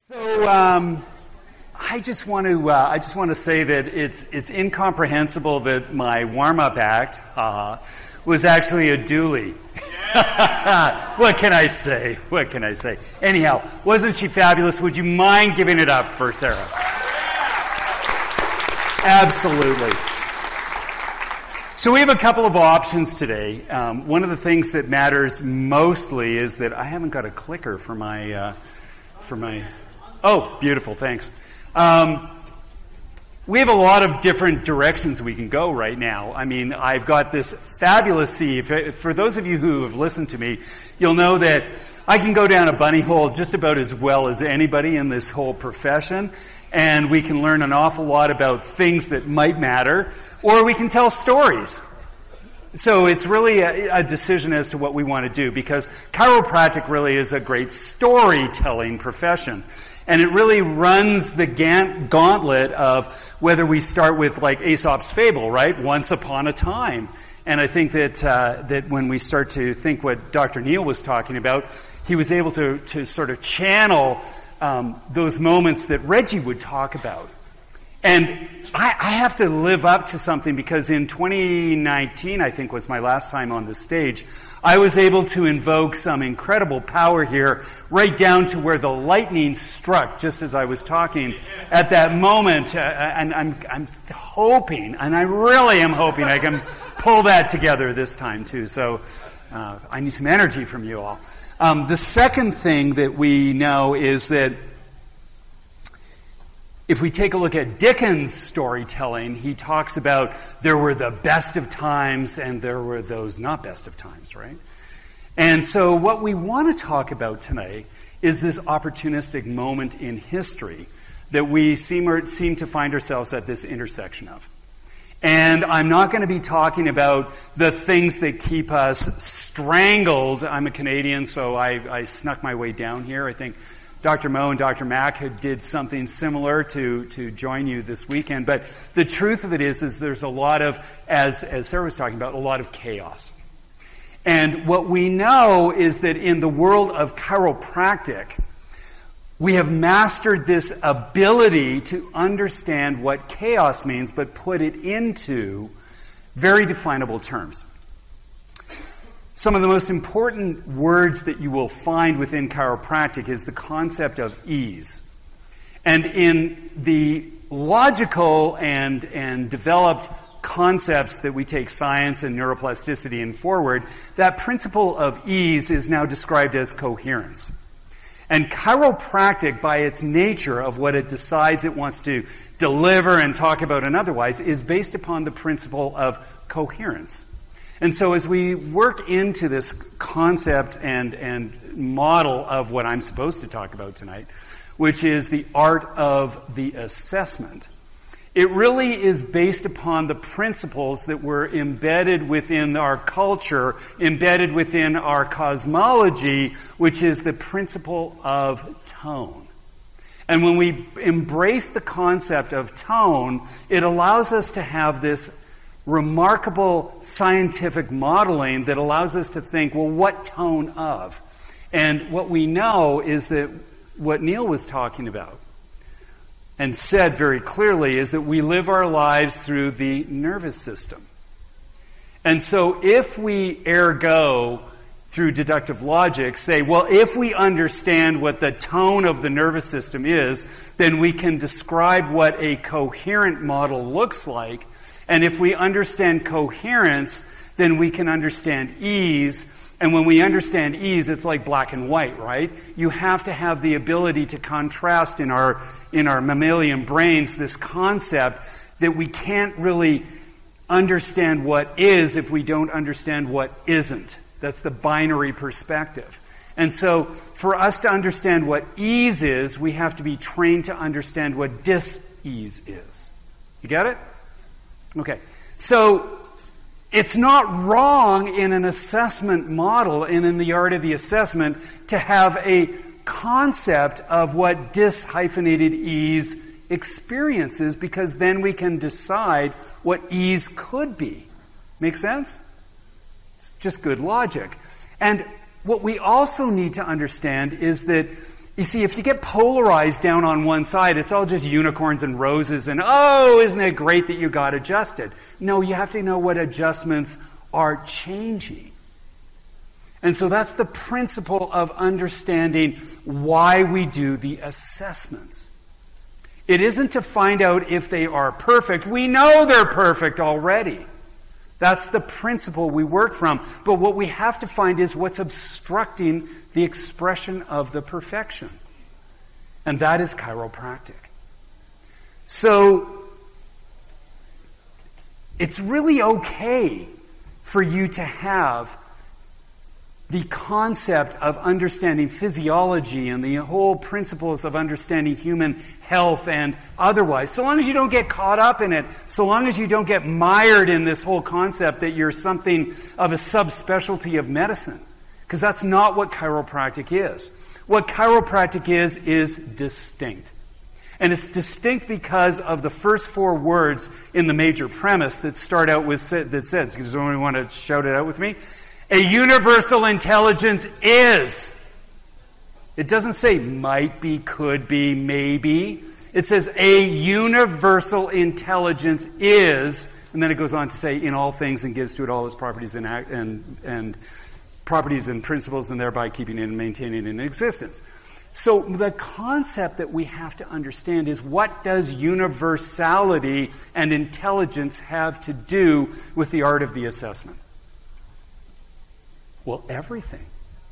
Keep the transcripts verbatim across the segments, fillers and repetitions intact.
So um, I just want to uh, I just want to say that it's it's incomprehensible that my warm-up act uh, was actually a dually. What can I say? What can I say? Anyhow, wasn't she fabulous? Would you mind giving it up for Sarah? Absolutely. So we have a couple of options today. Um, one of the things that matters mostly is that I haven't got a clicker for my uh, for my. Oh, beautiful, thanks. Um, we have a lot of different directions we can go right now. I mean, I've got this fabulous C. If, for those of you who have listened to me, you'll know that I can go down a bunny hole just about as well as anybody in this whole profession, and we can learn an awful lot about things that might matter, or we can tell stories. So it's really a, a decision as to what we want to do, because chiropractic really is a great storytelling profession. And it really runs the gauntlet of whether we start with like Aesop's fable, right? Once upon a time. And I think that uh, that when we start to think what Doctor Neil was talking about, he was able to, to sort of channel um, those moments that Reggie would talk about. And I, I have to live up to something, because in twenty nineteen, I think was my last time on the stage, I was able to invoke some incredible power here, right down to where the lightning struck just as I was talking at that moment. Uh, and I'm, I'm hoping, and I really am hoping I can pull that together this time too. So uh, I need some energy from you all. Um, the second thing that we know is that if we take a look at Dickens' storytelling, he talks about there were the best of times and there were those not best of times, right? And so what we want to talk about tonight is this opportunistic moment in history that we seem, or seem to find ourselves at this intersection of. And I'm not going to be talking about the things that keep us strangled. I'm a Canadian, so I, I snuck my way down here. I think Doctor Mo and Doctor Mack had did something similar to, to join you this weekend. But the truth of it is, is there's a lot of, as, as Sarah was talking about, a lot of chaos. And what we know is that in the world of chiropractic, we have mastered this ability to understand what chaos means, but put it into very definable terms. Some of the most important words that you will find within chiropractic is the concept of ease. And in the logical and, and developed concepts that we take science and neuroplasticity and forward, that principle of ease is now described as coherence. And chiropractic, by its nature of what it decides it wants to deliver and talk about and otherwise, is based upon the principle of coherence. And so as we work into this concept and, and model of what I'm supposed to talk about tonight, which is the art of the assessment, it really is based upon the principles that were embedded within our culture, embedded within our cosmology, which is the principle of tone. And when we embrace the concept of tone, it allows us to have this remarkable scientific modeling that allows us to think, well, what tone of? And what we know is that what Neil was talking about and said very clearly is that we live our lives through the nervous system. And so if we ergo, through deductive logic, say, well, if we understand what the tone of the nervous system is, then we can describe what a coherent model looks like. And if we understand coherence, then we can understand ease. And when we understand ease, it's like black and white, right? You have to have the ability to contrast in our in our mammalian brains this concept that we can't really understand what is if we don't understand what isn't. That's the binary perspective. And so for us to understand what ease is, we have to be trained to understand what dis-ease is. You get it? Okay, so it's not wrong in an assessment model and in the art of the assessment to have a concept of what dis-hyphenated ease experiences, because then we can decide what ease could be. Make sense? It's just good logic. And what we also need to understand is that You see, if you get polarized down on one side, it's all just unicorns and roses and, oh, isn't it great that you got adjusted? No, you have to know what adjustments are changing. And so that's the principle of understanding why we do the assessments. It isn't to find out if they are perfect. We know they're perfect already. That's the principle we work from. But what we have to find is what's obstructing the expression of the perfection. And that is chiropractic. So, it's really okay for you to have the concept of understanding physiology and the whole principles of understanding human health and otherwise, so long as you don't get caught up in it, so long as you don't get mired in this whole concept that you're something of a subspecialty of medicine, because that's not what chiropractic is. What chiropractic is, is distinct. And it's distinct because of the first four words in the major premise that start out with, that says, does anyone want to shout it out with me? A universal intelligence is. It doesn't say might be, could be, maybe. It says a universal intelligence is, and then it goes on to say in all things and gives to it all its properties and, and, and properties and principles, and thereby keeping it and maintaining it in existence. So the concept that we have to understand is, what does universality and intelligence have to do with the art of the assessment? Well, everything.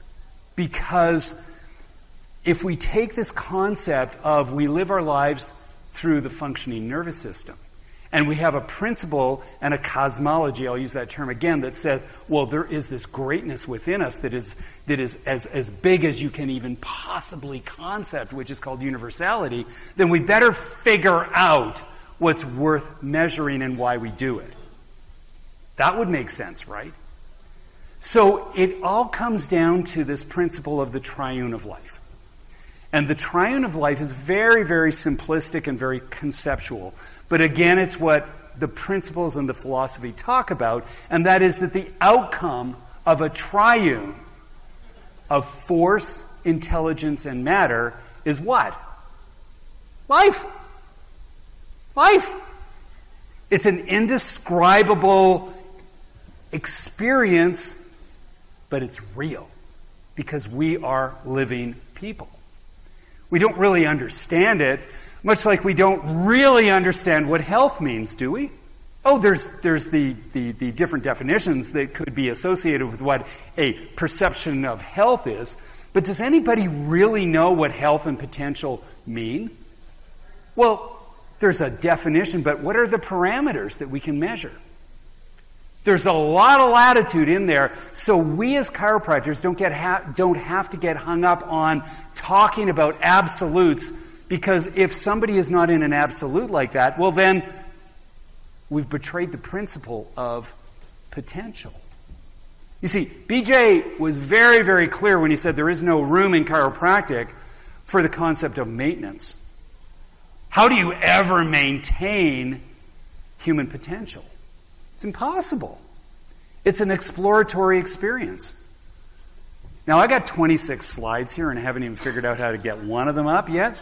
Because if we take this concept of we live our lives through the functioning nervous system, and we have a principle and a cosmology, I'll use that term again, that says, well, there is this greatness within us that is that is as, as big as you can even possibly concept, which is called universality, then we better figure out what's worth measuring and why we do it. That would make sense, right? So it all comes down to this principle of the triune of life. And the triune of life is very, very simplistic and very conceptual. But again, it's what the principles and the philosophy talk about, and that is that the outcome of a triune of force, intelligence, and matter is what? Life. Life. It's an indescribable experience, but it's real because we are living people. We don't really understand it, much like we don't really understand what health means, do we? Oh, there's there's the, the, the different definitions that could be associated with what a perception of health is, but does anybody really know what health and potential mean? Well, there's a definition, but what are the parameters that we can measure? There's a lot of latitude in there, so we as chiropractors don't get ha- don't have to get hung up on talking about absolutes, because if somebody is not in an absolute like that, well then we've betrayed the principle of potential. You see, B J was very, very clear when he said there is no room in chiropractic for the concept of maintenance. How do you ever maintain human potential? It's impossible. It's an exploratory experience. Now, I got twenty-six slides here and I haven't even figured out how to get one of them up yet.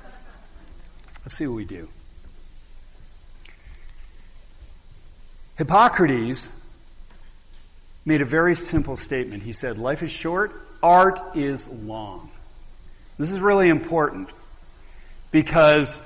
Let's see what we do. Hippocrates made a very simple statement. He said, life is short, art is long. This is really important because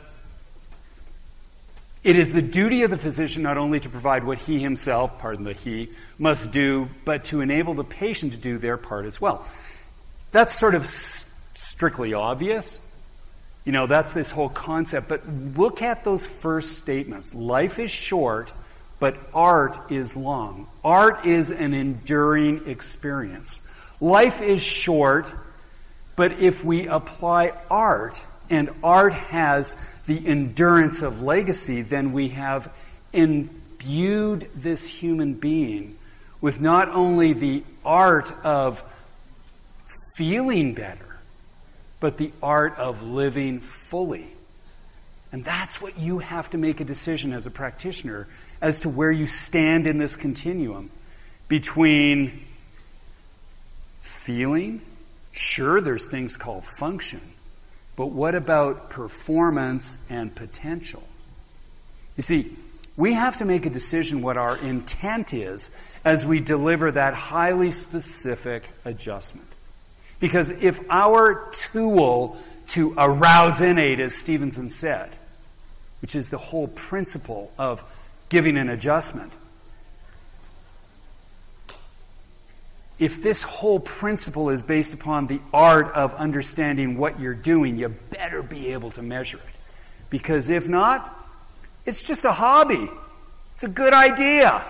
it is the duty of the physician not only to provide what he himself, pardon the he, must do, but to enable the patient to do their part as well. That's sort of s- strictly obvious. You know, that's this whole concept. But look at those first statements. Life is short, but art is long. Art is an enduring experience. Life is short, but if we apply art, and art has the endurance of legacy, then we have imbued this human being with not only the art of feeling better, but the art of living fully. And that's what you have to make a decision as a practitioner as to where you stand in this continuum between feeling. Sure, there's things called function. But what about performance and potential? You see, we have to make a decision what our intent is as we deliver that highly specific adjustment. Because if our tool to arouse innate, as Stevenson said, which is the whole principle of giving an adjustment, if this whole principle is based upon the art of understanding what you're doing, you better be able to measure it. Because if not, it's just a hobby. It's a good idea.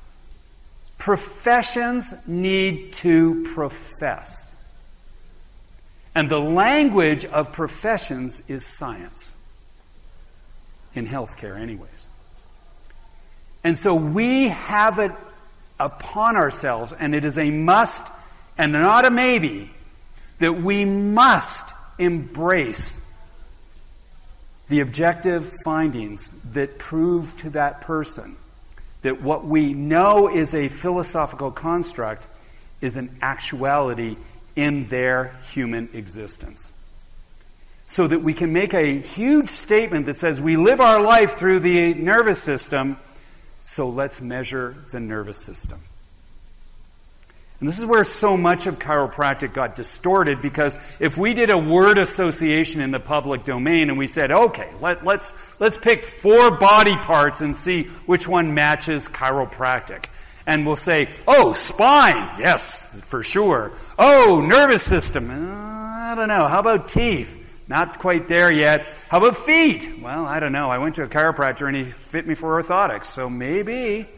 Professions need to profess. And the language of professions is science. In healthcare, anyways. And so we have it upon ourselves, and it is a must and not a maybe, that we must embrace the objective findings that prove to that person that what we know is a philosophical construct is an actuality in their human existence. So that we can make a huge statement that says we live our life through the nervous system, so let's measure the nervous system. And this is where so much of chiropractic got distorted, because if we did a word association in the public domain and we said, okay, let, let's, let's pick four body parts and see which one matches chiropractic. And we'll say, oh, spine, yes, for sure. Oh, nervous system, uh, I don't know. How about teeth? Not quite there yet. How about feet? Well, I don't know. I went to a chiropractor and he fit me for orthotics, so maybe.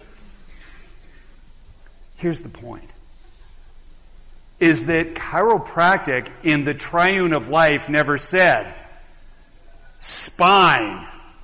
Here's the point. Is that chiropractic in the triune of life never said spine.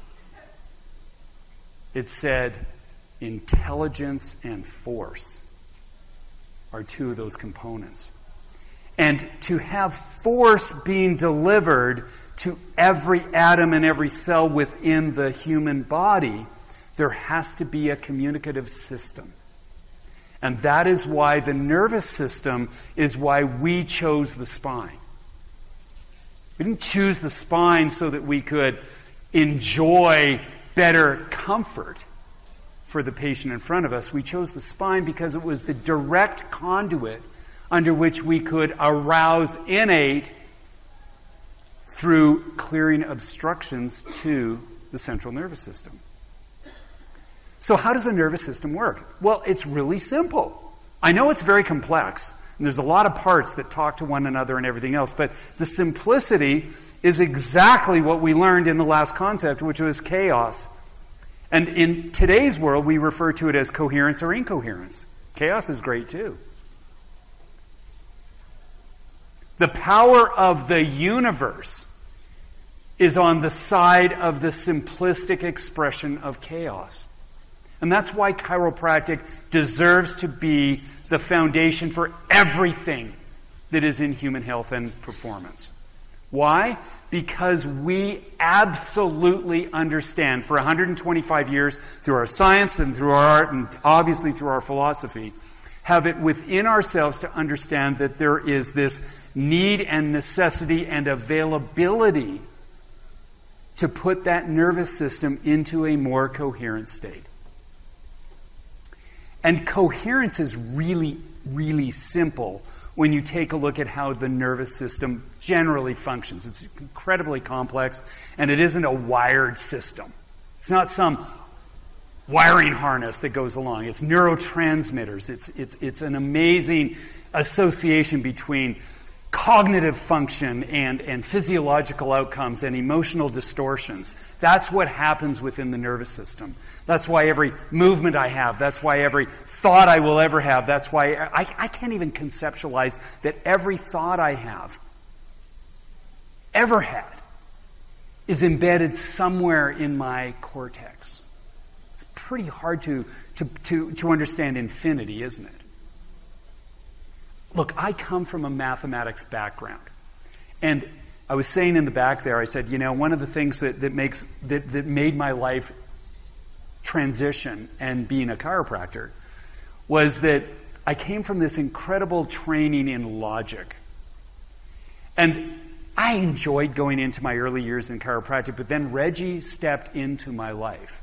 It said intelligence and force are two of those components. And to have force being delivered to every atom and every cell within the human body, there has to be a communicative system. And that is why the nervous system is why we chose the spine. We didn't choose the spine so that we could enjoy better comfort for the patient in front of us. We chose the spine because it was the direct conduit under which we could arouse innate through clearing obstructions to the central nervous system. So how does the nervous system work? Well, it's really simple. I know it's very complex, and there's a lot of parts that talk to one another and everything else, but the simplicity is exactly what we learned in the last concept, which was chaos. And in today's world, we refer to it as coherence or incoherence. Chaos is great too. The power of the universe is on the side of the simplistic expression of chaos. And that's why chiropractic deserves to be the foundation for everything that is in human health and performance. Why? Because we absolutely understand for one hundred twenty-five years through our science and through our art and obviously through our philosophy, have it within ourselves to understand that there is this need and necessity and availability to put that nervous system into a more coherent state. And coherence is really, really simple when you take a look at how the nervous system generally functions. It's incredibly complex, and it isn't a wired system. It's not some wiring harness that goes along. It's neurotransmitters. It's, it's, it's an amazing association between cognitive function and, and physiological outcomes and emotional distortions. That's what happens within the nervous system. That's why every movement I have, that's why every thought I will ever have, that's why I, I can't even conceptualize that every thought I have, ever had, is embedded somewhere in my cortex. It's pretty hard to, to, to, to understand infinity, isn't it? Look, I come from a mathematics background. And I was saying in the back there, I said, you know, one of the things that, that makes that, that made my life transition and being a chiropractor was that I came from this incredible training in logic. And I enjoyed going into my early years in chiropractic, but then Reggie stepped into my life.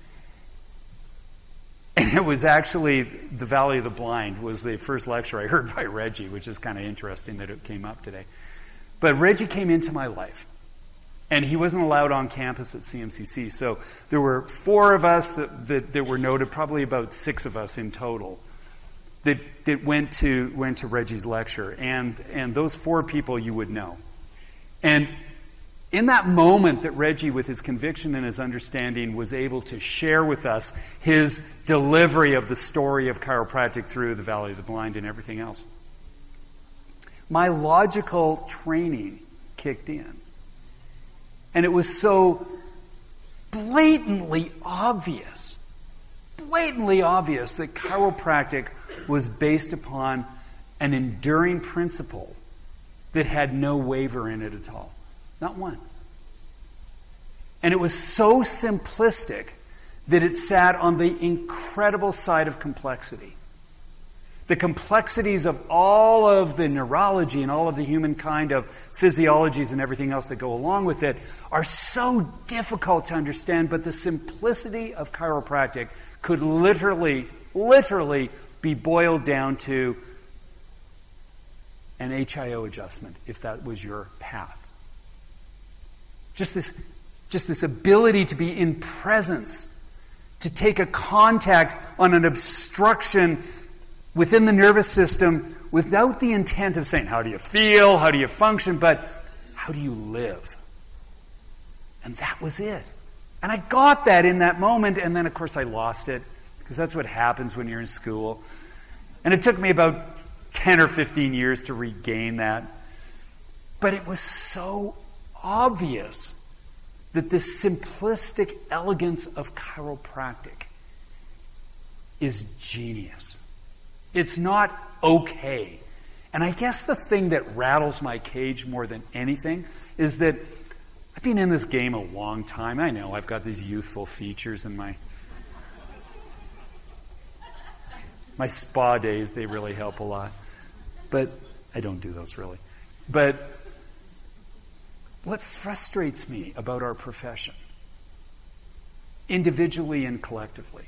And it was actually the Valley of the Blind was the first lecture I heard by Reggie, which is kind of interesting that it came up today. But Reggie came into my life, and he wasn't allowed on campus at C M C C. So there were four of us that, that, that were noted, probably about six of us in total, that, that went to went to Reggie's lecture. And, and those four people you would know. And in that moment that Reggie, with his conviction and his understanding, was able to share with us his delivery of the story of chiropractic through the Valley of the Blind and everything else, my logical training kicked in. And it was so blatantly obvious, blatantly obvious that chiropractic was based upon an enduring principle that had no waver in it at all. Not one. And it was so simplistic that it sat on the incredible side of complexity. The complexities of all of the neurology and all of the humankind of physiologies and everything else that go along with it are so difficult to understand, but the simplicity of chiropractic could literally, literally be boiled down to an H I O adjustment, if that was your path. Just this, just this ability to be in presence, to take a contact on an obstruction within the nervous system without the intent of saying, how do you feel, how do you function, but how do you live? And that was it. And I got that in that moment, and then of course I lost it, because that's what happens when you're in school. And it took me about ten or fifteen years to regain that. But it was so obvious that this simplistic elegance of chiropractic is genius. It's not okay. And I guess the thing that rattles my cage more than anything is that I've been in this game a long time. I know I've got these youthful features in my my spa days. They really help a lot. But I don't do those really. But what frustrates me about our profession, individually and collectively,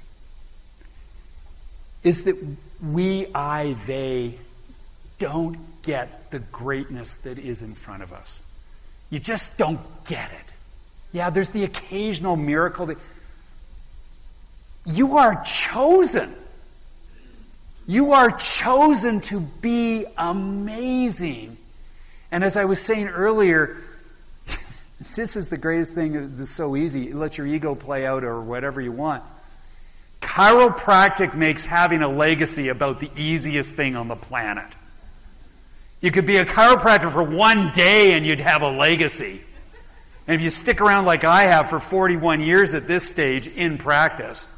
is that we, I, they don't get the greatness that is in front of us. You just don't get it. Yeah, there's the occasional miracle that you are chosen. You are chosen to be amazing. And as I was saying earlier, this is the greatest thing that's so easy. Let your ego play out or whatever you want. Chiropractic makes having a legacy about the easiest thing on the planet. You could be a chiropractor for one day and you'd have a legacy. And if you stick around like I have for forty-one years at this stage in practice,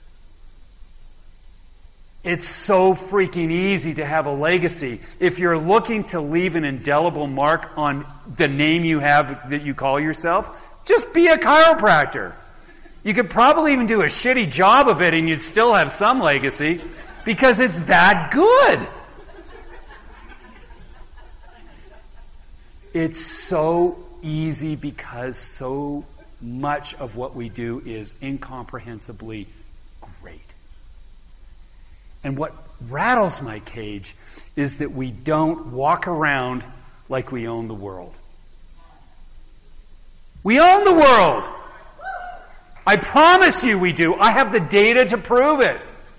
it's so freaking easy to have a legacy. If you're looking to leave an indelible mark on the name you have that you call yourself, just be a chiropractor. You could probably even do a shitty job of it and you'd still have some legacy because it's that good. It's so easy because so much of what we do is incomprehensibly great. And what rattles my cage is that we don't walk around like we own the world. We own the world. I promise you we do. I have the data to prove it.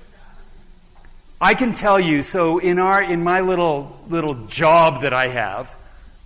I can tell you, so in our in my little little job that I have,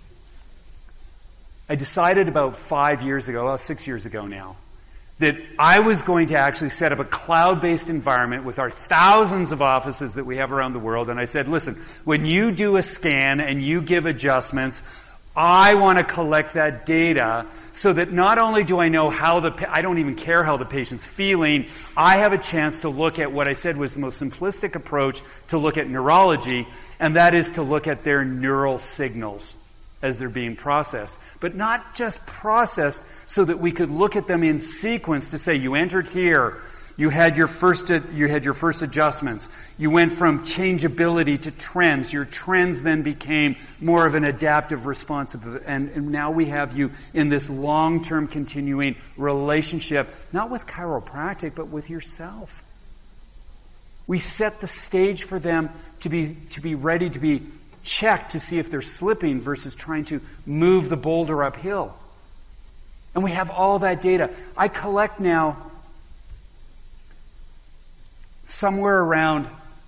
I decided about five years ago, well, six years ago now, that I was going to actually set up a cloud-based environment with our thousands of offices that we have around the world. And I said, listen, when you do a scan and you give adjustments, I want to collect that data so that not only do I know how the, I don't even care how the patient's feeling, I have a chance to look at what I said was the most simplistic approach to look at neurology, and that is to look at their neural signals as they're being processed. But not just processed so that we could look at them in sequence to say, you entered here, You had your first you had your first adjustments. You went from changeability to trends. Your trends then became more of an adaptive response, and, and now we have you in this long-term continuing relationship, not with chiropractic, but with yourself. We set the stage for them to be to be ready to be checked to see if they're slipping versus trying to move the boulder uphill. And we have all that data. I collect now somewhere around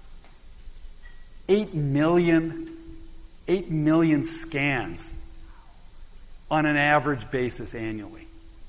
eight million, eight million scans on an average basis annually.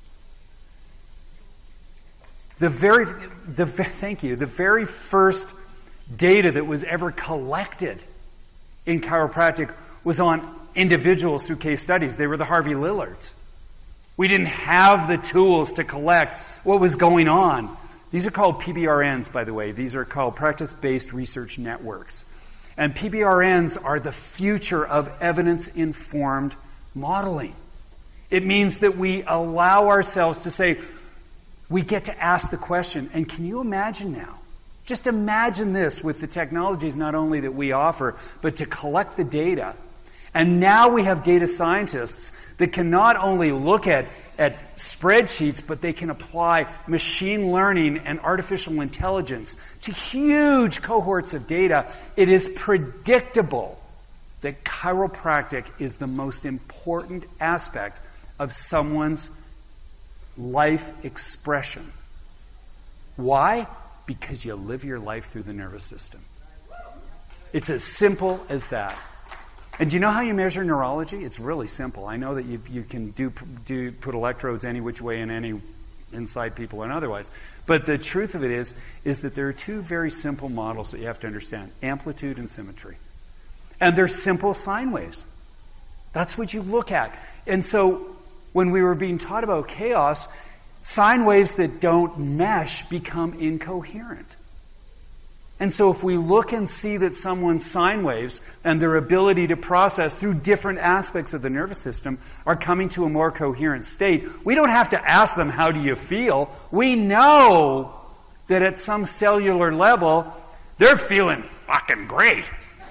The very, the, thank you, the very first data that was ever collected in chiropractic was on individuals through case studies. They were the Harvey Lillards. We didn't have the tools to collect what was going on. These are called P B R Ns, by the way. These are called practice-based research networks. And P B R Ns are the future of evidence-informed modeling. It means that we allow ourselves to say, we get to ask the question, and can you imagine now? Just imagine this with the technologies not only that we offer, but to collect the data. And now we have data scientists that can not only look at, at spreadsheets, but they can apply machine learning and artificial intelligence to huge cohorts of data. It is predictable that chiropractic is the most important aspect of someone's life expression. Why? Because you live your life through the nervous system. It's as simple as that. And do you know how you measure neurology? It's really simple. I know that you, you can do, do put electrodes any which way in any inside people and otherwise. But the truth of it is, is that there are two very simple models that you have to understand. Amplitude and symmetry. And they're simple sine waves. That's what you look at. And so when we were being taught about chaos, sine waves that don't mesh become incoherent. And so if we look and see that someone's sine waves and their ability to process through different aspects of the nervous system are coming to a more coherent state, we don't have to ask them, how do you feel? We know that at some cellular level, they're feeling fucking great.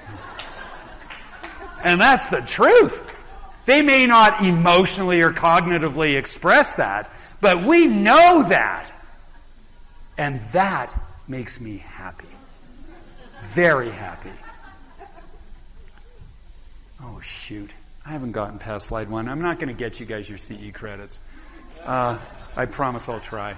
And that's the truth. They may not emotionally or cognitively express that, but we know that. And that makes me happy. Very happy. Oh, shoot. I haven't gotten past slide one. I'm not going to get you guys your C E credits. Uh, I promise I'll try.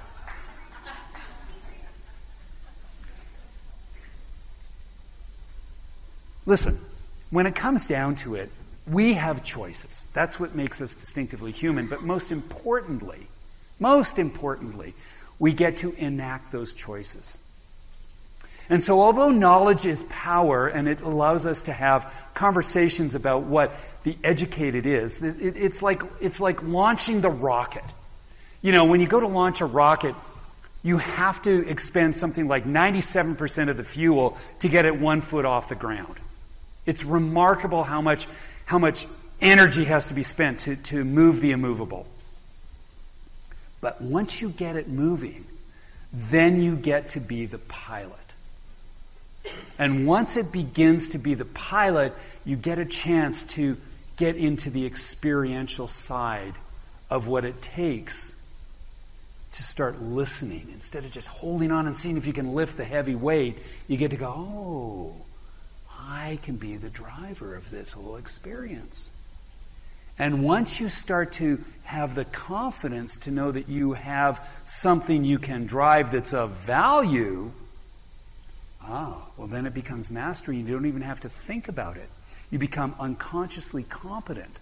Listen, when it comes down to it, we have choices. That's what makes us distinctively human. But most importantly, most importantly, we get to enact those choices. And so although knowledge is power and it allows us to have conversations about what the educated is, it's like, it's like launching the rocket. You know, when you go to launch a rocket, you have to expend something like ninety-seven percent of the fuel to get it one foot off the ground. It's remarkable how much, how much energy has to be spent to, to move the immovable. But once you get it moving, then you get to be the pilot. And once it begins to be the pilot, you get a chance to get into the experiential side of what it takes to start listening. Instead of just holding on and seeing if you can lift the heavy weight, you get to go, oh, I can be the driver of this whole experience. And once you start to have the confidence to know that you have something you can drive that's of value, ah, well then it becomes mastery. You don't even have to think about it. You become unconsciously competent.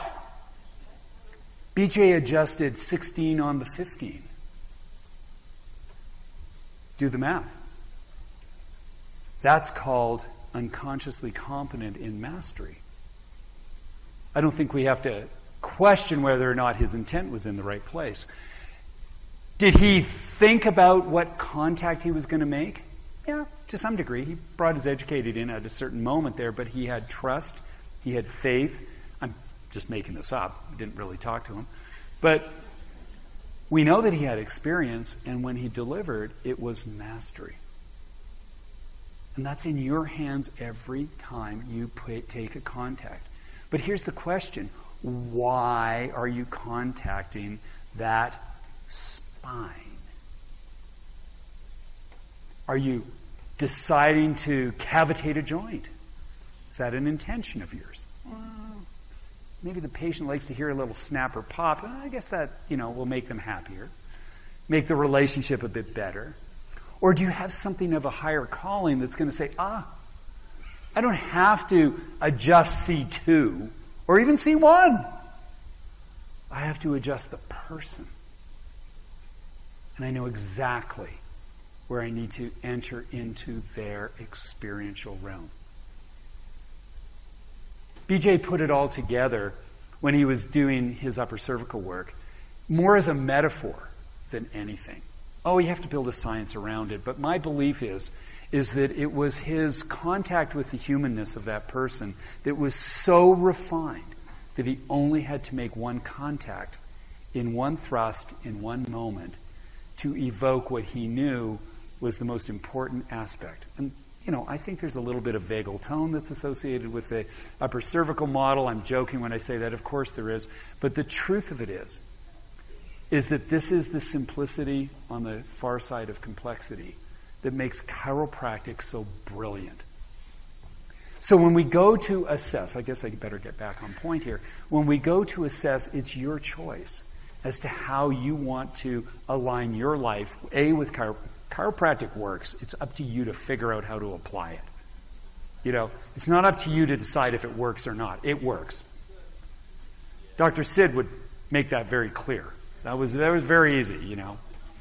B J adjusted sixteen on the fifteen. Do the math. That's called unconsciously competent in mastery. I don't think we have to question whether or not his intent was in the right place. Did he think about what contact he was going to make? Yeah, to some degree. He brought his educated in at a certain moment there, but he had trust, he had faith. I'm just making this up. I didn't really talk to him. But We know that he had experience, and when he delivered, it was mastery. And that's in your hands every time you put, take a contact. But here's the question. Why are you contacting that spine? Are you deciding to cavitate a joint? Is that an intention of yours? Well, maybe the patient likes to hear a little snap or pop. I guess that, you know, will make them happier, make the relationship a bit better. Or do you have something of a higher calling that's going to say, ah, I don't have to adjust C two or even C one. I have to adjust the person. And I know exactly where I need to enter into their experiential realm. B J put it all together when he was doing his upper cervical work, more as a metaphor than anything. Oh, you have to build a science around it, but my belief is, is that it was his contact with the humanness of that person that was so refined that he only had to make one contact in one thrust, in one moment, to evoke what he knew was the most important aspect. And, you know, I think there's a little bit of vagal tone that's associated with the upper cervical model. I'm joking when I say that. Of course there is. But the truth of it is, is that this is the simplicity on the far side of complexity that makes chiropractic so brilliant. So when we go to assess, I guess I better get back on point here. When we go to assess, it's your choice as to how you want to align your life, A, with chiropractic. Chiropractic works. It's up to you to figure out how to apply it. You know, it's not up to you to decide if it works or not. It works. Doctor Sid would make that very clear. That was, that was very easy, you know.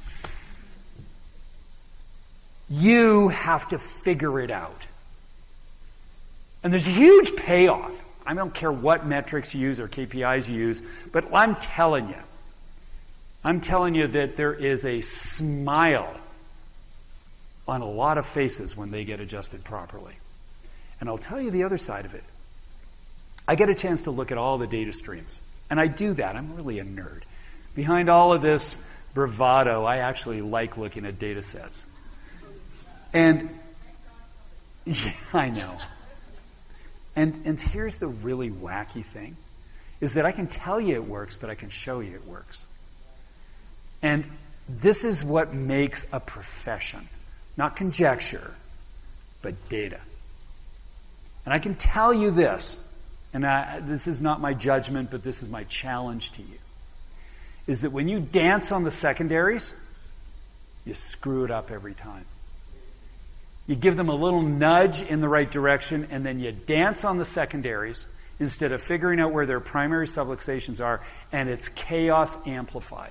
You have to figure it out. And there's a huge payoff. I don't care what metrics you use or K P Is you use, but I'm telling you, I'm telling you that there is a smile on a lot of faces when they get adjusted properly. And I'll tell you the other side of it. I get a chance to look at all the data streams. And I do that. I'm really a nerd. Behind all of this bravado, I actually like looking at data sets. And, yeah, I know. And, and here's the really wacky thing, is that I can tell you it works, but I can show you it works. And this is what makes a profession. Not conjecture, but data. And I can tell you this, and I, this is not my judgment, but this is my challenge to you, is that when you dance on the secondaries, you screw it up every time. You give them a little nudge in the right direction, and then you dance on the secondaries instead of figuring out where their primary subluxations are, and it's chaos amplified.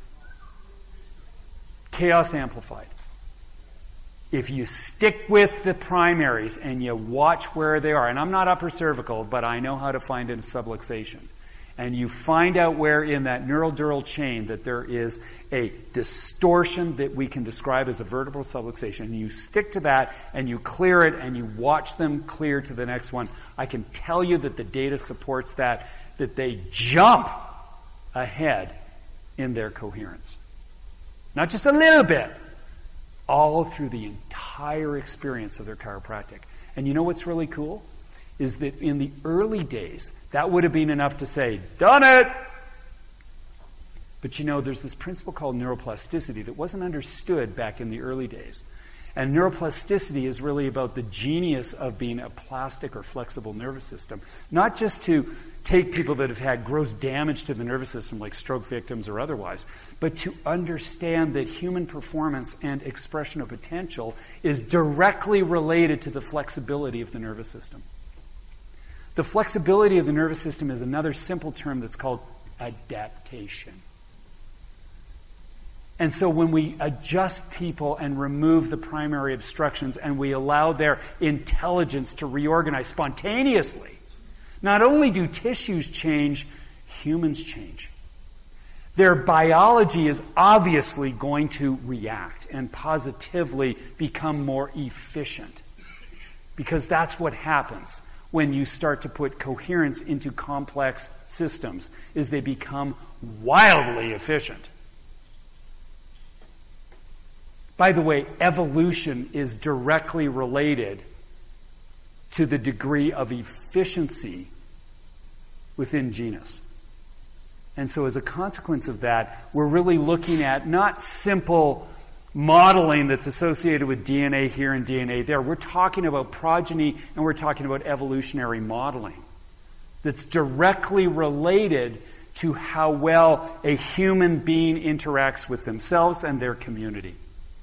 Chaos amplified. If you stick with the primaries and you watch where they are, and I'm not upper cervical, but I know how to find a subluxation, and you find out where in that neural-dural chain that there is a distortion that we can describe as a vertebral subluxation, and you stick to that and you clear it and you watch them clear to the next one, I can tell you that the data supports that, that they jump ahead in their coherence. Not just a little bit. All through the entire experience of their chiropractic. And you know what's really cool? Is that in the early days, that would have been enough to say, done it! But you know, there's this principle called neuroplasticity that wasn't understood back in the early days. And neuroplasticity is really about the genius of being a plastic or flexible nervous system. Not just to take people that have had gross damage to the nervous system, like stroke victims or otherwise, but to understand that human performance and expression of potential is directly related to the flexibility of the nervous system. The flexibility of the nervous system is another simple term that's called adaptation. And so when we adjust people and remove the primary obstructions and we allow their intelligence to reorganize spontaneously, not only do tissues change, humans change. Their biology is obviously going to react and positively become more efficient. Because that's what happens when you start to put coherence into complex systems, is they become wildly efficient. By the way, evolution is directly related to the degree of efficiency within genus. And so as a consequence of that, we're really looking at not simple modeling that's associated with D N A here and D N A there. We're talking about progeny, and we're talking about evolutionary modeling that's directly related to how well a human being interacts with themselves and their community.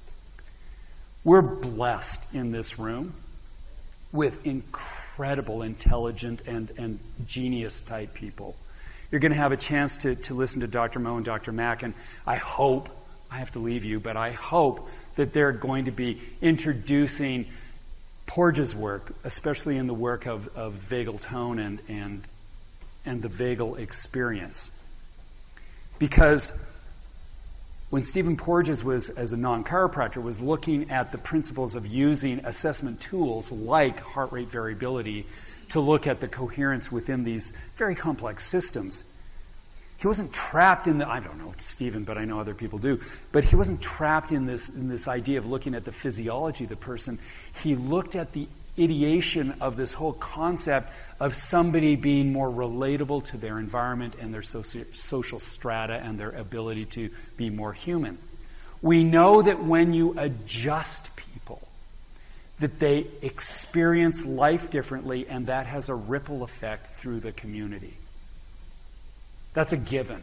We're blessed in this room with incredible, intelligent, and, and genius-type people. You're going to have a chance to, to listen to Doctor Mo and Doctor Mack, and I hope, I have to leave you, but I hope that they're going to be introducing Porges' work, especially in the work of, of vagal tone and, and, and the vagal experience. Because when Stephen Porges was, as a non-chiropractor, was looking at the principles of using assessment tools like heart rate variability to look at the coherence within these very complex systems, he wasn't trapped in the, I don't know Stephen, but I know other people do, but he wasn't trapped in this, in this idea of looking at the physiology of the person. He looked at the ideation of this whole concept of somebody being more relatable to their environment and their soci- social strata and their ability to be more human. We know that when you adjust people, that they experience life differently, and that has a ripple effect through the community. That's a given.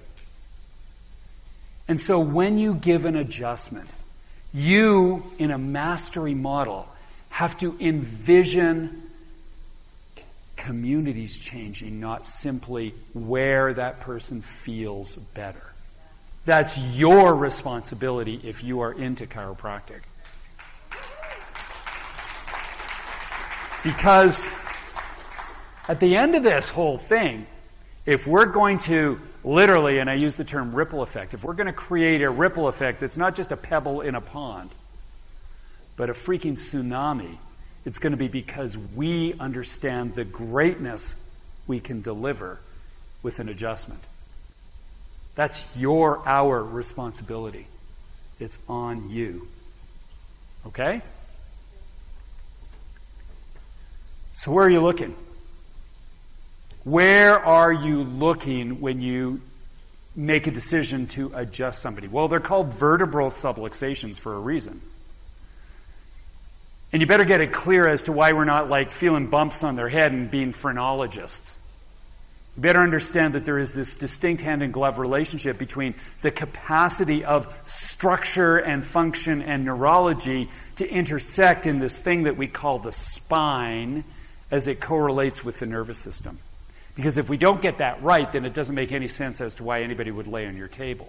And so when you give an adjustment, you, in a mastery model, have to envision communities changing, not simply where that person feels better. That's your responsibility if you are into chiropractic. Because at the end of this whole thing, if we're going to literally, and I use the term ripple effect, if we're going to create a ripple effect that's not just a pebble in a pond, but a freaking tsunami, it's going to be because we understand the greatness we can deliver with an adjustment. That's your, our responsibility. It's on you. Okay? So where are you looking? Where are you looking when you make a decision to adjust somebody? Well, they're called vertebral subluxations for a reason. And you better get it clear as to why we're not like feeling bumps on their head and being phrenologists. You better understand that there is this distinct hand-in-glove relationship between the capacity of structure and function and neurology to intersect in this thing that we call the spine as it correlates with the nervous system. Because if we don't get that right, then it doesn't make any sense as to why anybody would lay on your table.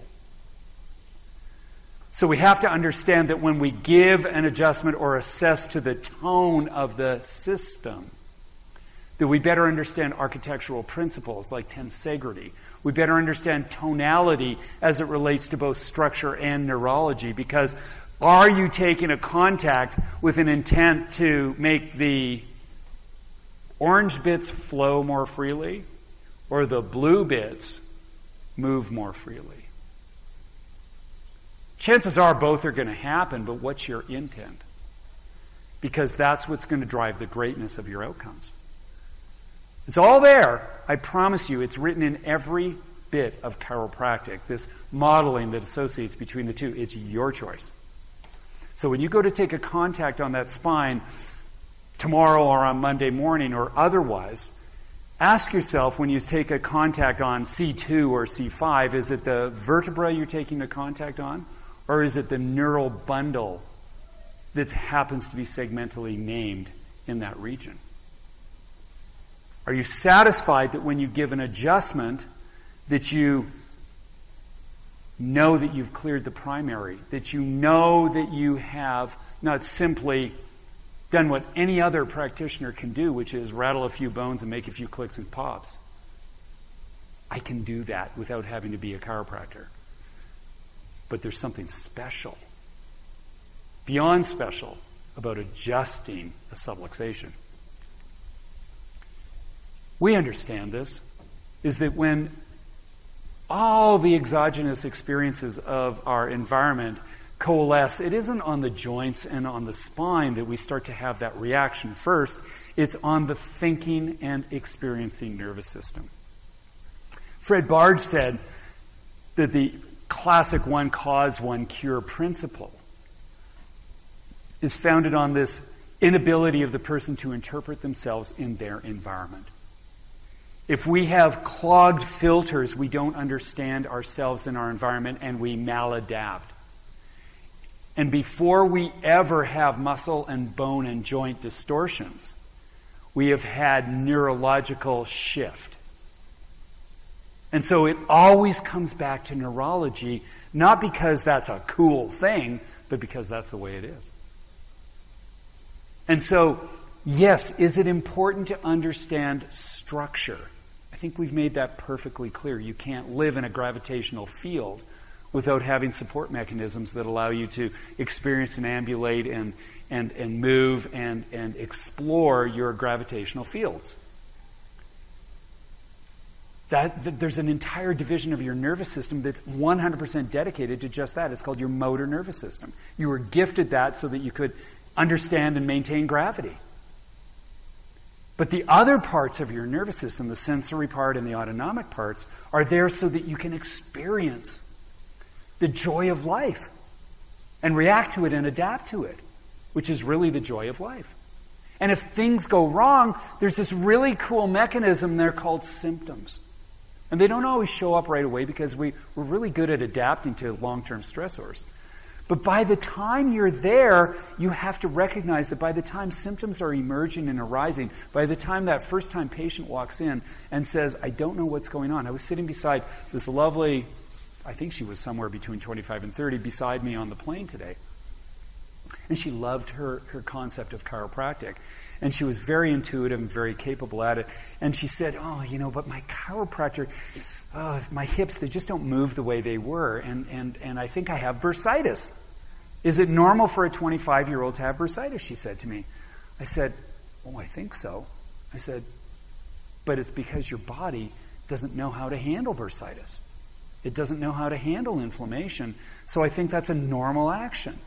So we have to understand that when we give an adjustment or assess to the tone of the system, that we better understand architectural principles like tensegrity. We better understand tonality as it relates to both structure and neurology, because are you taking a contact with an intent to make the orange bits flow more freely, or the blue bits move more freely? Chances are both are going to happen, but what's your intent? Because that's what's going to drive the greatness of your outcomes. It's all there. I promise you, it's written in every bit of chiropractic, this modeling that associates between the two. It's your choice. So when you go to take a contact on that spine tomorrow or on Monday morning or otherwise, ask yourself when you take a contact on C two or C five, is it the vertebra you're taking the contact on, or is it the neural bundle that happens to be segmentally named in that region? Are you satisfied that when you give an adjustment that you know that you've cleared the primary, that you know that you have not simply done what any other practitioner can do, which is rattle a few bones and make a few clicks and pops? I can do that without having to be a chiropractor. But there's something special, beyond special, about adjusting a subluxation. We understand this, is that when all the exogenous experiences of our environment coalesce, it isn't on the joints and on the spine that we start to have that reaction first. It's on the thinking and experiencing nervous system. Fred Bard said that the classic one cause, one cure principle is founded on this inability of the person to interpret themselves in their environment. If we have clogged filters, we don't understand ourselves and our environment, and we maladapt. And before we ever have muscle and bone and joint distortions, we have had neurological shift. And so it always comes back to neurology, not because that's a cool thing, but because that's the way it is. And so, yes, is it important to understand structure? I think we've made that perfectly clear. You can't live in a gravitational field without having support mechanisms that allow you to experience and ambulate and, and, and move and, and explore your gravitational fields. That, that there's an entire division of your nervous system that's one hundred percent dedicated to just that. It's called your motor nervous system. You were gifted that so that you could understand and maintain gravity. But the other parts of your nervous system, the sensory part and the autonomic parts, are there so that you can experience the joy of life and react to it and adapt to it, which is really the joy of life. And if things go wrong, there's this really cool mechanism there called symptoms. And they don't always show up right away because we, we're really good at adapting to long-term stressors. But by the time you're there, you have to recognize that by the time symptoms are emerging and arising, by the time that first-time patient walks in and says, I don't know what's going on. I was sitting beside this lovely, I think she was somewhere between twenty-five and thirty, beside me on the plane today. And she loved her, her concept of chiropractic. And she was very intuitive and very capable at it. And she said, oh, you know, but my chiropractor, oh, my hips, they just don't move the way they were. And, and, and I think I have bursitis. Is it normal for a twenty-five-year-old to have bursitis, she said to me. I said, oh, I think so. I said, but it's because your body doesn't know how to handle bursitis. It doesn't know how to handle inflammation. So I think that's a normal action.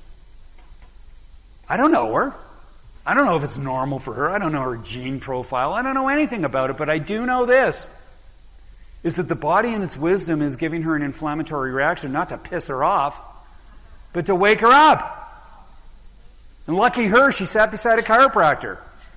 I don't know her. I don't know if it's normal for her. I don't know her gene profile. I don't know anything about it, but I do know this, is that the body in its wisdom is giving her an inflammatory reaction, not to piss her off, but to wake her up. And lucky her, she sat beside a chiropractor.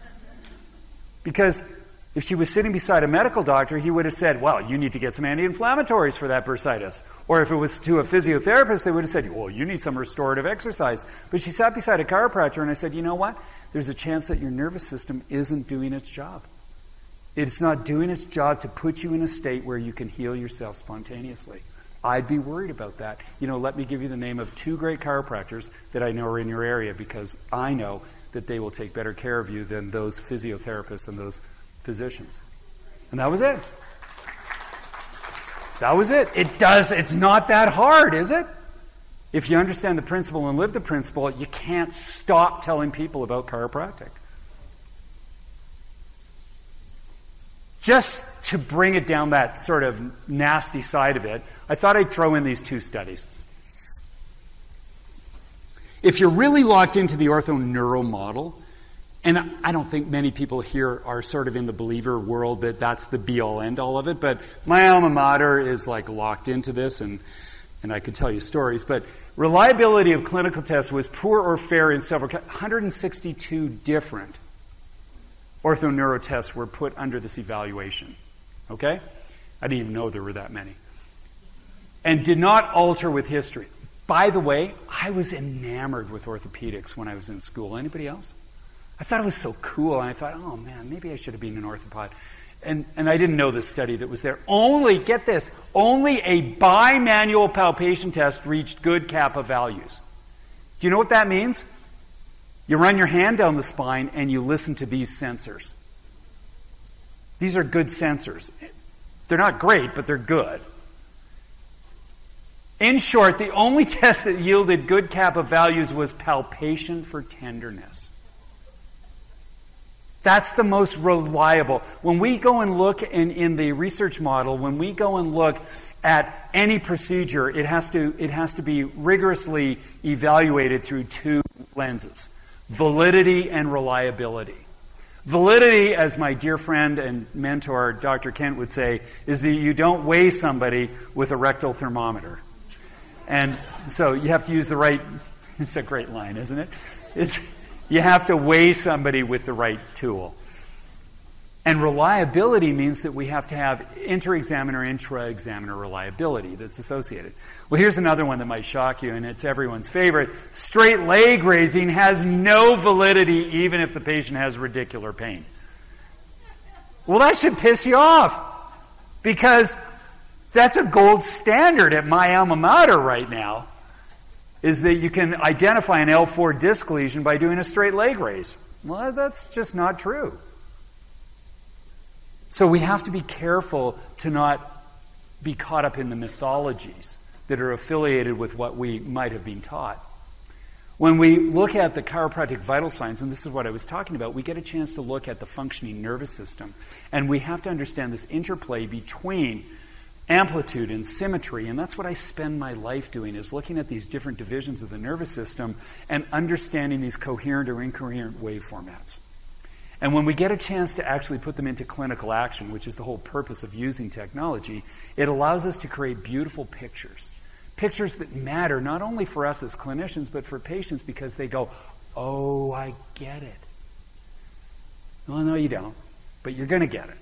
Because if she was sitting beside a medical doctor, he would have said, well, you need to get some anti-inflammatories for that bursitis. Or if it was to a physiotherapist, they would have said, well, you need some restorative exercise. But she sat beside a chiropractor, and I said, you know what? There's a chance that your nervous system isn't doing its job. It's not doing its job to put you in a state where you can heal yourself spontaneously. I'd be worried about that. You know, let me give you the name of two great chiropractors that I know are in your area, because I know that they will take better care of you than those physiotherapists and those physicians. And that was it. That was it. It does, it's not that hard, is it? If you understand the principle and live the principle, you can't stop telling people about chiropractic. Just to bring it down that sort of nasty side of it, I thought I'd throw in these two studies. If you're really locked into the orthoneuro model, and I don't think many people here are sort of in the believer world that that's the be-all, end-all of it, but my alma mater is like locked into this, and, and I could tell you stories. But reliability of clinical tests was poor or fair in several, one hundred sixty-two different orthoneuro tests were put under this evaluation. Okay? I didn't even know there were that many. And did not alter with history. By the way, I was enamored with orthopedics when I was in school. Anybody else? I thought it was so cool, and I thought, oh man, maybe I should have been an orthopod. And, and I didn't know this study that was there. Only, get this, only a bimanual palpation test reached good kappa values. Do you know what that means? You run your hand down the spine and you listen to these sensors. These are good sensors. They're not great, but they're good. In short, the only test that yielded good kappa values was palpation for tenderness. That's the most reliable. When we go and look in, in the research model, when we go and look at any procedure, it has to, it has to be rigorously evaluated through two lenses: validity and reliability. Validity, as my dear friend and mentor, Doctor Kent, would say, is that you don't weigh somebody with a rectal thermometer. And so you have to use the right, it's a great line, isn't it? It's, you have to weigh somebody with the right tool. And reliability means that we have to have inter-examiner, intra-examiner reliability that's associated. Well, here's another one that might shock you, and it's everyone's favorite. Straight leg raising has no validity even if the patient has radicular pain. Well, that should piss you off, because that's a gold standard at my alma mater right now, is that you can identify an L four disc lesion by doing a straight leg raise. Well, that's just not true. So we have to be careful to not be caught up in the mythologies that are affiliated with what we might have been taught. When we look at the chiropractic vital signs, and this is what I was talking about, we get a chance to look at the functioning nervous system. And we have to understand this interplay between amplitude and symmetry. And that's what I spend my life doing, is looking at these different divisions of the nervous system and understanding these coherent or incoherent wave formats. And when we get a chance to actually put them into clinical action, which is the whole purpose of using technology, it allows us to create beautiful pictures. Pictures that matter not only for us as clinicians, but for patients, because they go, oh, I get it. Well, no, you don't, but you're going to get it.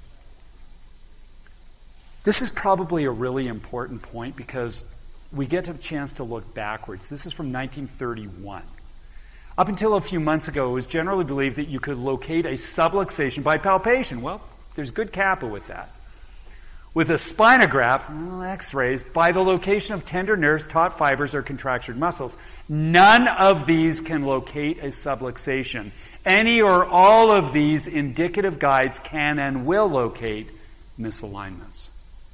This is probably a really important point, because we get a chance to look backwards. This is from nineteen thirty-one. Up until a few months ago, it was generally believed that you could locate a subluxation by palpation. Well, there's good kappa with that. With a spinograph, well, x-rays, by the location of tender nerves, taut fibers, or contractured muscles. None of these can locate a subluxation. Any or all of these indicative guides can and will locate misalignments.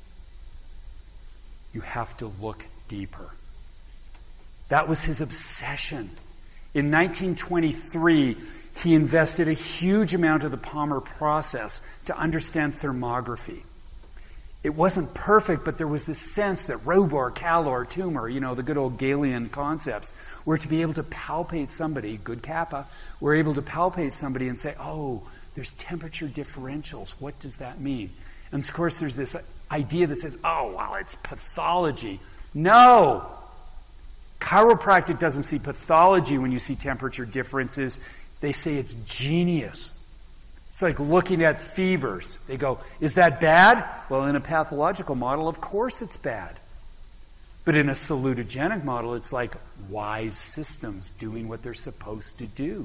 You have to look deeper. That was his obsession. In nineteen twenty-three, he invested a huge amount of the Palmer process to understand thermography. It wasn't perfect, but there was this sense that robur, calor, tumor, you know, the good old Galilean concepts, were to be able to palpate somebody, good kappa, we're able to palpate somebody and say, oh, there's temperature differentials. What does that mean? And of course, there's this idea that says, oh, well, it's pathology. No! Chiropractic doesn't see pathology when you see temperature differences. They say it's genius. It's like looking at fevers. They go, is that bad? Well, in a pathological model, of course it's bad. But in a salutogenic model, it's like wise systems doing what they're supposed to do.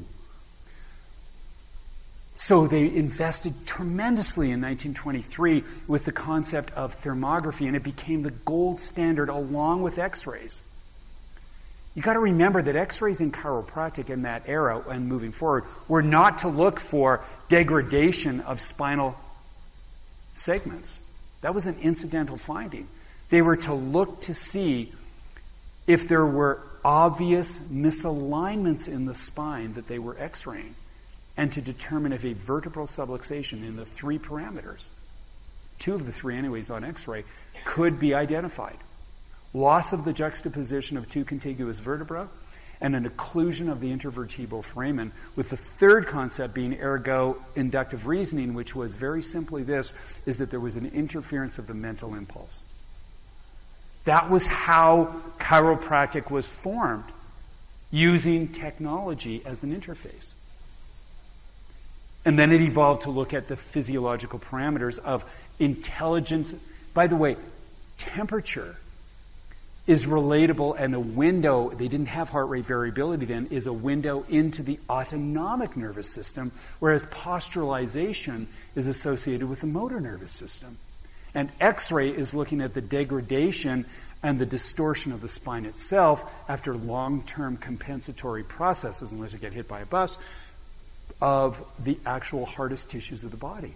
So they invested tremendously in nineteen twenty-three with the concept of thermography, and it became the gold standard along with x-rays. You got to remember that x-rays in chiropractic in that era and moving forward were not to look for degradation of spinal segments. That was an incidental finding. They were to look to see if there were obvious misalignments in the spine that they were x-raying, and to determine if a vertebral subluxation in the three parameters, two of the three anyways on x-ray, could be identified. Loss of the juxtaposition of two contiguous vertebrae, and an occlusion of the intervertebral foramen, with the third concept being ergo inductive reasoning, which was very simply this, is that there was an interference of the mental impulse. That was how chiropractic was formed, using technology as an interface. And then it evolved to look at the physiological parameters of intelligence. By the way, temperature is relatable, and a window, they didn't have heart rate variability then, is a window into the autonomic nervous system, whereas posturalization is associated with the motor nervous system. And X-ray is looking at the degradation and the distortion of the spine itself after long-term compensatory processes, unless you get hit by a bus, of the actual hardest tissues of the body.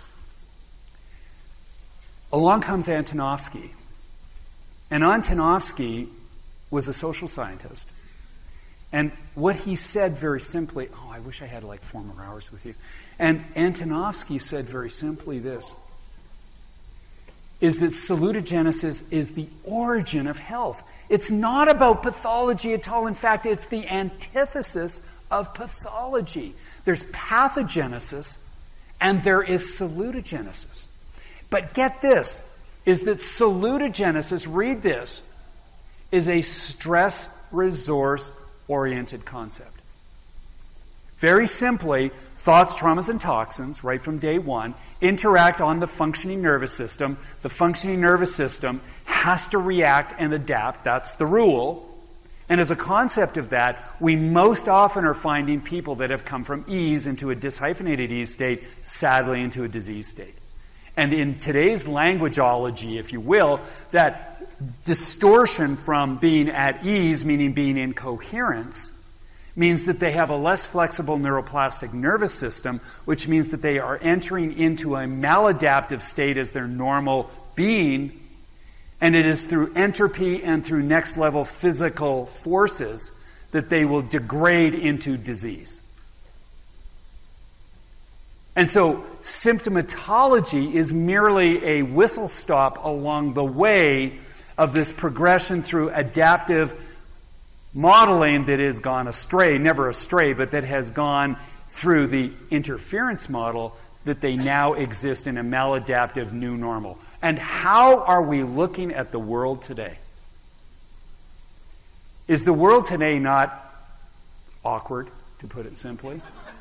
Along comes Antonovsky. And Antonovsky was a social scientist. And what he said very simply, oh, I wish I had like four more hours with you. And Antonovsky said very simply this: is that salutogenesis is the origin of health. It's not about pathology at all. In fact, it's the antithesis of pathology. There's pathogenesis and there is salutogenesis. But get this, is that salutogenesis, read this, is a stress resource-oriented concept. Very simply, thoughts, traumas, and toxins, right from day one, interact on the functioning nervous system. The functioning nervous system has to react and adapt. That's the rule. And as a concept of that, we most often are finding people that have come from ease into a dishyphenated ease state, sadly into a disease state. And in today's languageology, if you will, that distortion from being at ease, meaning being in coherence, means that they have a less flexible neuroplastic nervous system, which means that they are entering into a maladaptive state as their normal being, and it is through entropy and through next-level physical forces that they will degrade into disease. And so symptomatology is merely a whistle-stop along the way of this progression through adaptive modeling that has gone astray, never astray, but that has gone through the interference model, that they now exist in a maladaptive new normal. And how are we looking at the world today? Is the world today not awkward, to put it simply?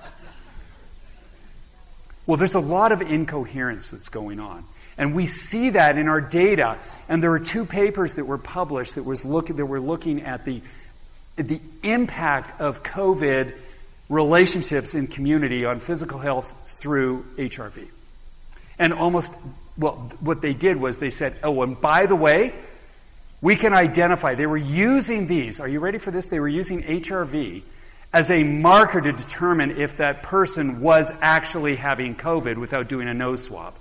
Well, there's a lot of incoherence that's going on. And we see that in our data. And there are two papers that were published that, was look, that were looking at the the impact of COVID relationships in community on physical health through H R V. And almost, well, what they did was they said, oh, and by the way, we can identify, they were using these, are you ready for this? They were using H R V as a marker to determine if that person was actually having COVID without doing a nose swab.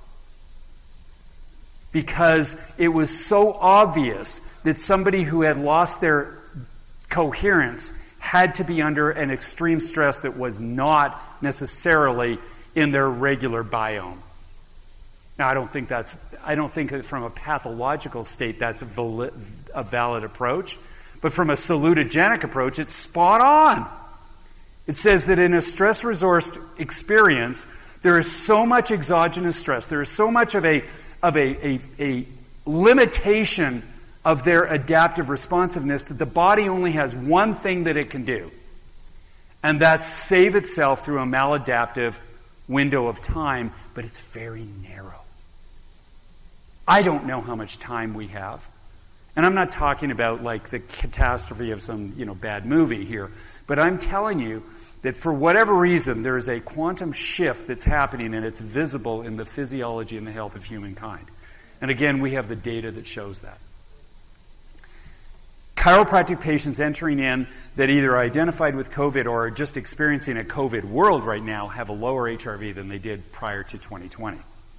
Because it was so obvious that somebody who had lost their coherence had to be under an extreme stress that was not necessarily in their regular biome. Now, I don't think that's, I don't think that from a pathological state that's a, vali- a valid approach, but from a salutogenic approach, it's spot on. It says that in a stress resource experience, there is so much exogenous stress, there is so much of a of a, a, a limitation of their adaptive responsiveness that the body only has one thing that it can do, and that's save itself through a maladaptive window of time, but it's very narrow. I don't know how much time we have, and I'm not talking about like the catastrophe of some, you know, bad movie here, but I'm telling you that for whatever reason there is a quantum shift that's happening, and it's visible in the physiology and the health of humankind. And again, we have the data that shows that. Chiropractic patients entering in that either are identified with COVID or are just experiencing a COVID world right now have a lower H R V than they did prior to twenty twenty.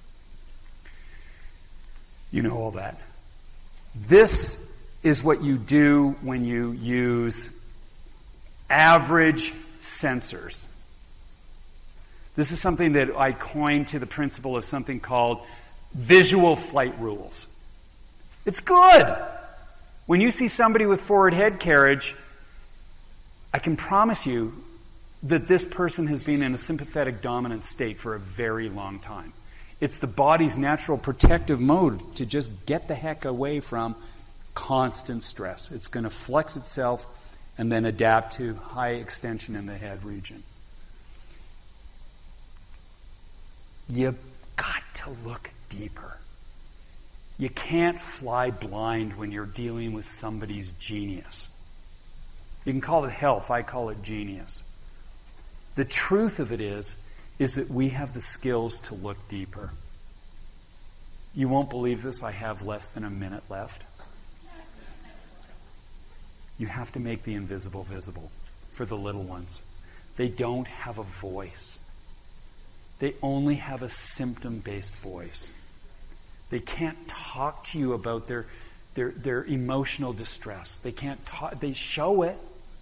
You know all that. This is what you do when you use average sensors. This is something that I coined to the principle of something called visual flight rules. It's good. When you see somebody with forward head carriage, I can promise you that this person has been in a sympathetic dominant state for a very long time. It's the body's natural protective mode to just get the heck away from constant stress. It's going to flex itself and then adapt to high extension in the head region. You've got to look deeper. You can't fly blind when you're dealing with somebody's genius. You can call it health, I call it genius. The truth of it is, is that we have the skills to look deeper. You won't believe this, I have less than a minute left. You have to make the invisible visible for the little ones. They don't have a voice. They only have a symptom-based voice. They can't talk to you about their, their, their emotional distress. They can't talk, they show it.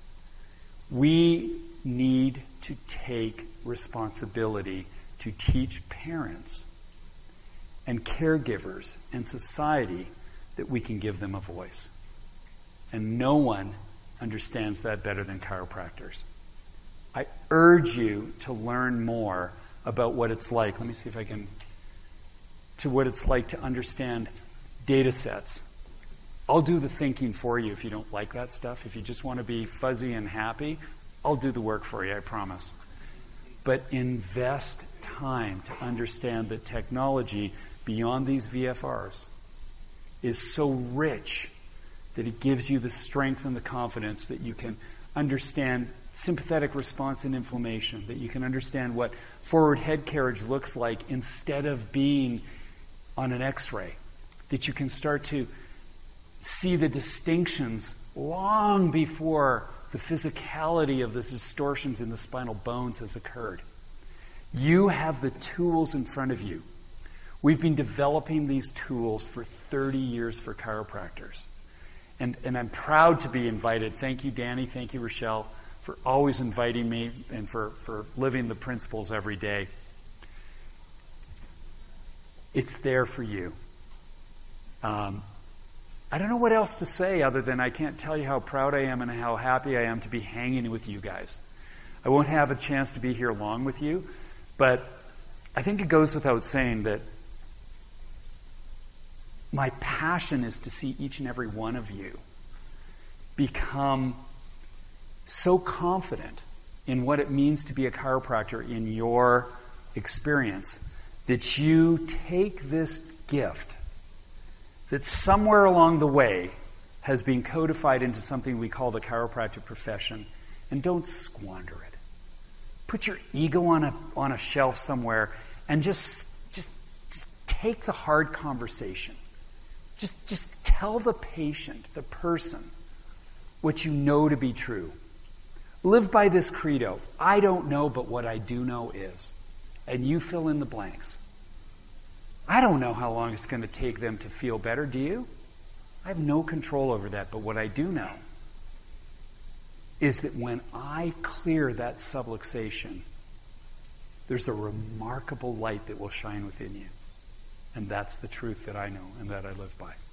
We need to take responsibility to teach parents and caregivers and society that we can give them a voice. And no one understands that better than chiropractors. I urge you to learn more about what it's like. Let me see if I can... to what it's like to understand data sets. I'll do the thinking for you if you don't like that stuff. If you just want to be fuzzy and happy, I'll do the work for you, I promise. But invest time to understand that technology beyond these V F Rs is so rich that it gives you the strength and the confidence that you can understand sympathetic response and inflammation, that you can understand what forward head carriage looks like instead of being on an X-ray, that you can start to see the distinctions long before the physicality of the distortions in the spinal bones has occurred. You have the tools in front of you. We've been developing these tools for thirty years for chiropractors. And, and I'm proud to be invited. Thank you, Danny. Thank you, Rochelle, for always inviting me and for, for living the principles every day. It's there for you. Um, I don't know what else to say other than I can't tell you how proud I am and how happy I am to be hanging with you guys. I won't have a chance to be here long with you, but I think it goes without saying that my passion is to see each and every one of you become so confident in what it means to be a chiropractor in your experience that you take this gift that somewhere along the way has been codified into something we call the chiropractic profession, and don't squander it. Put your ego on a on a shelf somewhere and just just, just take the hard conversation. Just, just tell the patient, the person, what you know to be true. Live by this credo. I don't know, but what I do know is. And you fill in the blanks. I don't know how long it's going to take them to feel better, do you? I have no control over that, but what I do know is that when I clear that subluxation, there's a remarkable light that will shine within you. And that's the truth that I know and that I live by.